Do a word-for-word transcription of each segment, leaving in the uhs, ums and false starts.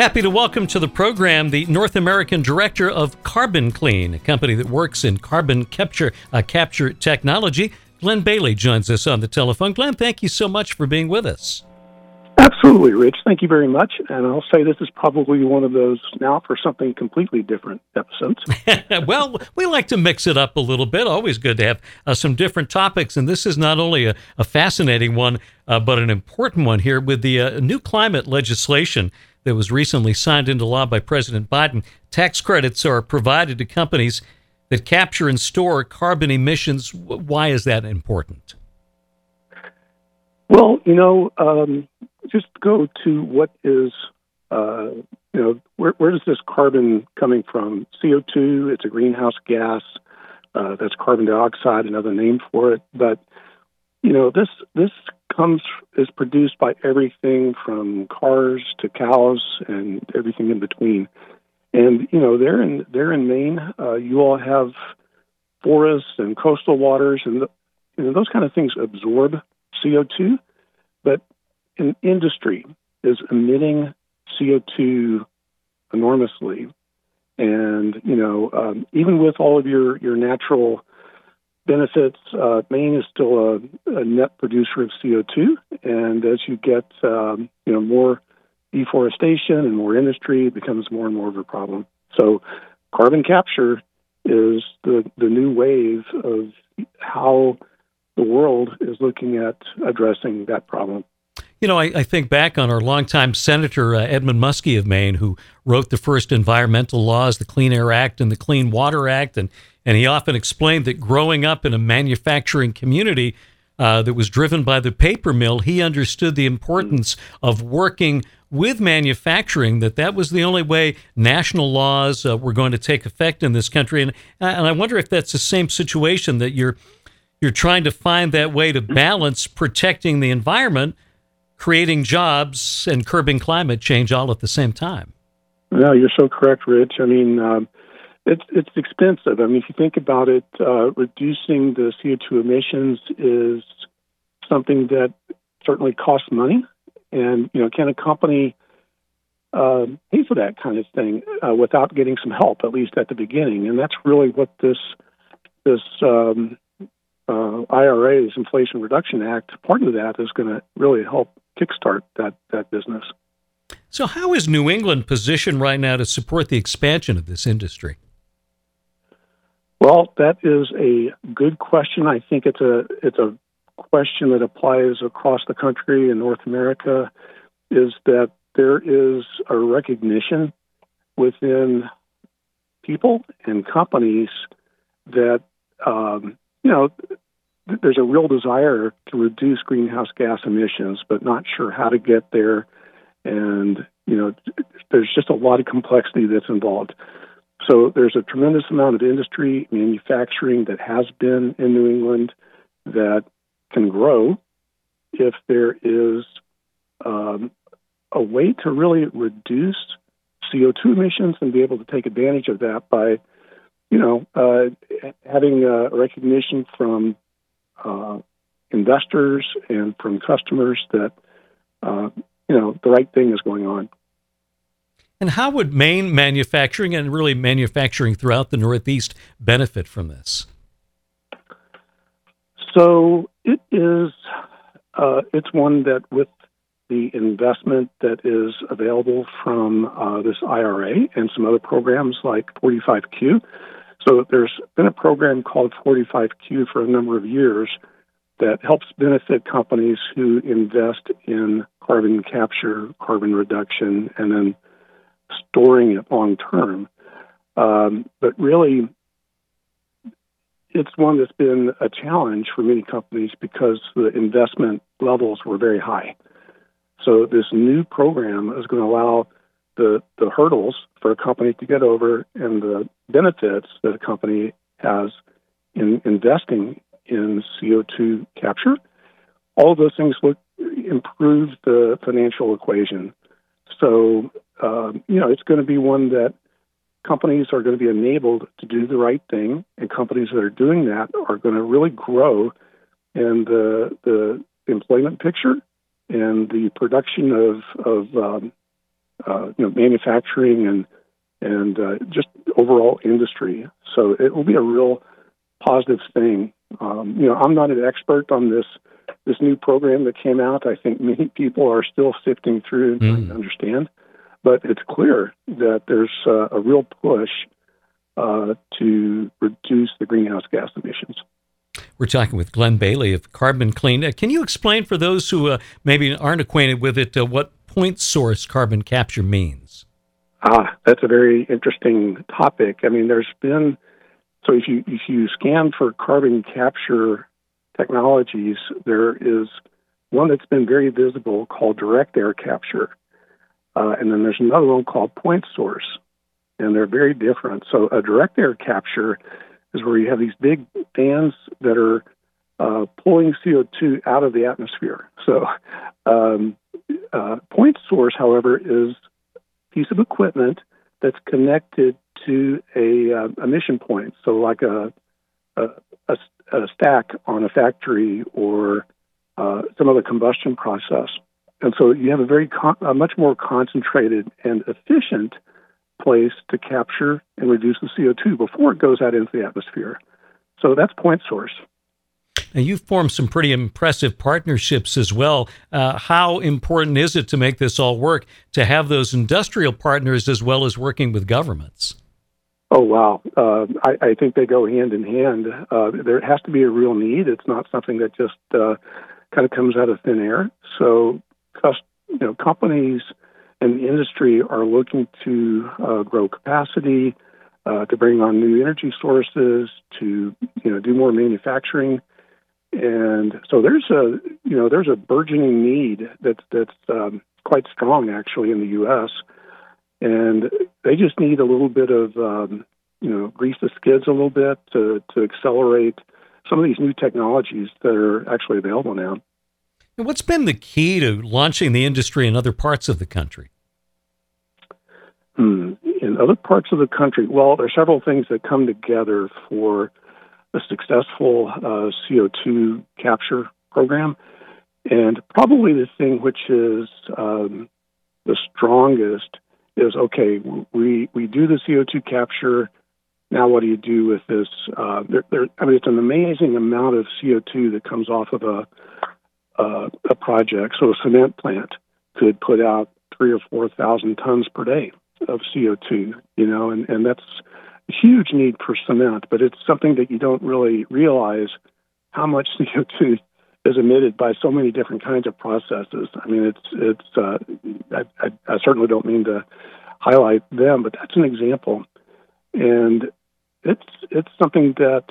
Happy to welcome to the program the North American Director of Carbon Clean, a company that works in carbon capture, uh, capture technology. Glenn Bailey joins us on the telephone. Glenn, thank you so much for being with us. Absolutely, Rich. Thank you very much. And I'll say this is probably one of those now for something completely different episodes. Well, we like to mix it up a little bit. Always good to have uh, some different topics. And this is not only a, a fascinating one, uh, but an important one here with the uh, new climate legislation that was recently signed into law by President Biden. Tax credits are provided to companies that capture and store carbon emissions. Why is that important? Well, you know, um, just go to what is, uh, you know, where, where is this carbon coming from? C O two, it's a greenhouse gas. Uh, that's carbon dioxide, another name for it. But, you know, this this comes is produced by everything from cars to cows and everything in between. And, you know, there in, there in Maine, uh, you all have forests and coastal waters, and the, you know, those kind of things absorb C O two, but an industry is emitting C O two enormously. And, you know, um, even with all of your, your natural benefits, uh, Maine is still a, a net producer of C O two. And as you get, um, you know, more deforestation and more industry, it becomes more and more of a problem. So carbon capture is the, the new wave of how the world is looking at addressing that problem. You know, I, I think back on our longtime Senator uh, Edmund Muskie of Maine, who wrote the first environmental laws, the Clean Air Act and the Clean Water Act, and, and he often explained that growing up in a manufacturing community uh, that was driven by the paper mill, he understood the importance of working with manufacturing, that that was the only way national laws uh, were going to take effect in this country. And, and I wonder if that's the same situation, that you're you're trying to find that way to balance protecting the environment, creating jobs, and curbing climate change all at the same time. No, you're so correct, Rich. I mean, um, it's it's expensive. I mean, if you think about it, uh, reducing the C O two emissions is something that certainly costs money. And, you know, can a company uh, pay for that kind of thing uh, without getting some help, at least at the beginning? And that's really what this this um, uh, I R A, this Inflation Reduction Act, part of that is going to really help kickstart that, that business. So how is New England positioned right now to support the expansion of this industry? Well, that is a good question. I think it's a it's a question that applies across the country in North America, is that there is a recognition within people and companies that, um, you know, th- there's a real desire to reduce greenhouse gas emissions, but not sure how to get there. And, you know, there's just a lot of complexity that's involved. So there's a tremendous amount of industry, manufacturing that has been in New England that can grow if there is um, a way to really reduce C O two emissions and be able to take advantage of that by, you know, uh, having a recognition from uh, investors and from customers that, uh, you know, the right thing is going on. And how would Maine manufacturing and really manufacturing throughout the Northeast benefit from this? So it is, uh, it's one that with the investment that is available from uh, this I R A and some other programs like forty-five Q. So there's been a program called forty-five Q for a number of years that helps benefit companies who invest in carbon capture, carbon reduction, and then storing it long term. Um, but really, it's one that's been a challenge for many companies because the investment levels were very high. So this new program is going to allow the, the hurdles for a company to get over and the benefits that a company has in investing in C O two capture. All of those things would improve the financial equation. So, um, you know, it's going to be one that companies are going to be enabled to do the right thing, and companies that are doing that are going to really grow in the the employment picture and the production of of um, uh, you know, manufacturing and and uh, just overall industry. So it will be a real positive thing. Um, you know, I'm not an expert on this this new program that came out. I think many people are still sifting through and trying Mm. to understand, but it's clear that there's uh, a real push uh, to reduce the greenhouse gas emissions. We're talking with Glenn Bailey of Carbon Clean. Uh, can you explain for those who uh, maybe aren't acquainted with it uh, what point source carbon capture means? Ah, that's a very interesting topic. I mean, there's been so if you if you scan for carbon capture technologies, there is one that's been very visible called direct air capture, uh, and then there's another one called point source, and they're very different. So a direct air capture is where you have these big fans that are uh, pulling C O two out of the atmosphere. So um, uh, point source, however, is a piece of equipment that's connected to a uh, emission point. So like a, a, a, a stack on a factory or uh, some other combustion process. And so you have a very con- a much more concentrated and efficient place to capture and reduce the C O two before it goes out into the atmosphere. So that's point source. Now, you've formed some pretty impressive partnerships as well. Uh, how important is it to make this all work, to have those industrial partners as well as working with governments? Oh, wow. Uh, I, I think they go hand in hand. Uh, there has to be a real need. It's not something that just uh, kind of comes out of thin air. So, you know, companies and the industry are looking to uh, grow capacity, uh, to bring on new energy sources, to you know do more manufacturing, and so there's a you know there's a burgeoning need that's that's um, quite strong actually in the U S, and they just need a little bit of um, you know grease the skids a little bit to to accelerate some of these new technologies that are actually available now. And what's been the key to launching the industry in other parts of the country? Hmm. In other parts of the country, well, there are several things that come together for a successful uh, C O two capture program. And probably the thing which is um, the strongest is, okay, we, we do the C O two capture. Now what do you do with this? Uh, there, there, I mean, it's an amazing amount of C O two that comes off of a Uh, a project. So a cement plant could put out three or four thousand tons per day of C O two, you know, and, and that's a huge need for cement, but it's something that you don't really realize how much C O two is emitted by so many different kinds of processes. I mean, it's, it's, uh, I, I, I certainly don't mean to highlight them, but that's an example. And it's, it's something that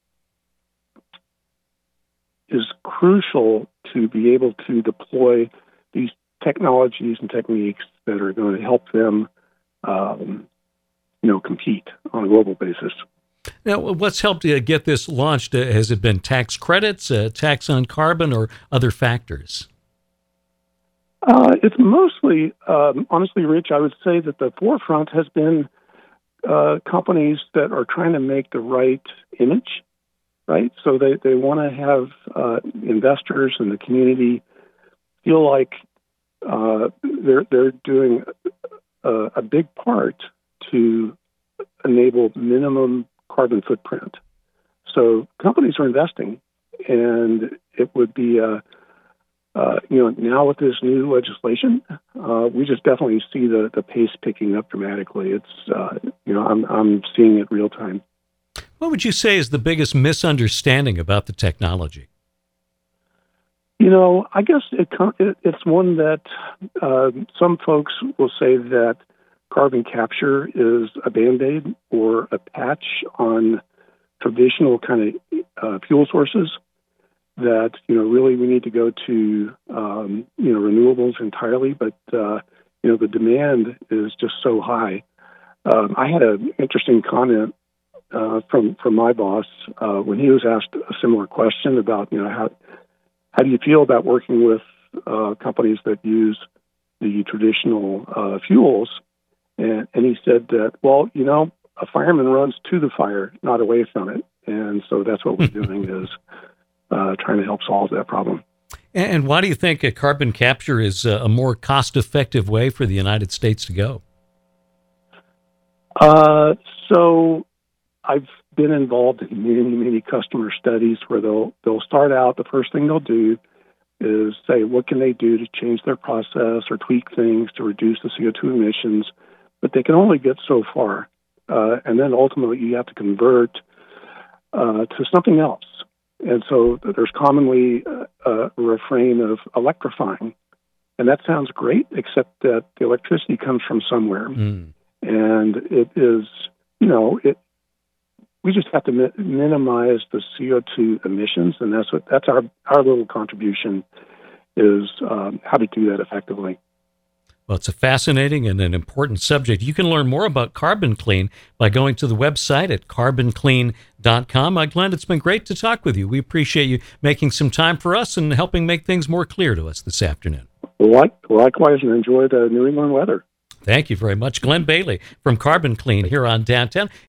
is crucial to be able to deploy these technologies and techniques that are going to help them, um, you know, compete on a global basis. Now, what's helped you get this launched? Uh, has it been tax credits, uh, tax on carbon, or other factors? Uh, it's mostly, um, honestly, Rich, I would say that the forefront has been uh, companies that are trying to make the right image. Right, so they, they want to have uh, investors in the community feel like uh, they're they're doing a, a big part to enable minimum carbon footprint. So companies are investing, and it would be a uh, you know now with this new legislation, uh, we just definitely see the, the pace picking up dramatically. It's uh, you know I'm I'm seeing it real time. What would you say is the biggest misunderstanding about the technology? You know, I guess it, it, it's one that uh, some folks will say that carbon capture is a Band-Aid or a patch on traditional kind of uh, fuel sources, that, you know, really we need to go to, um, you know, renewables entirely, but, uh, you know, the demand is just so high. Um, I had an interesting comment Uh, from from my boss uh, when he was asked a similar question about you know how how do you feel about working with uh, companies that use the traditional uh, fuels, and and he said that, well, you know a fireman runs to the fire, not away from it, and so that's what we're doing is uh, trying to help solve that problem. And why do you think uh, carbon capture is uh, a more cost-effective way for the United States to go? Uh, so I've been involved in many, many customer studies where they'll they'll start out, the first thing they'll do is say, what can they do to change their process or tweak things to reduce the C O two emissions? But they can only get so far. Uh, and then ultimately you have to convert uh, to something else. And so there's commonly a, a refrain of electrifying. And that sounds great, except that the electricity comes from somewhere. Mm. And it is, you know, it. We just have to mi- minimize the C O two emissions, and that's what that's our our little contribution is um, how to do that effectively. Well, it's a fascinating and an important subject. You can learn more about Carbon Clean by going to the website at carbon clean dot com. Uh, Glenn, it's been great to talk with you. We appreciate you making some time for us and helping make things more clear to us this afternoon. Like, likewise, and enjoy the New England weather. Thank you very much. Glenn Bailey from Carbon Clean here on Downtown.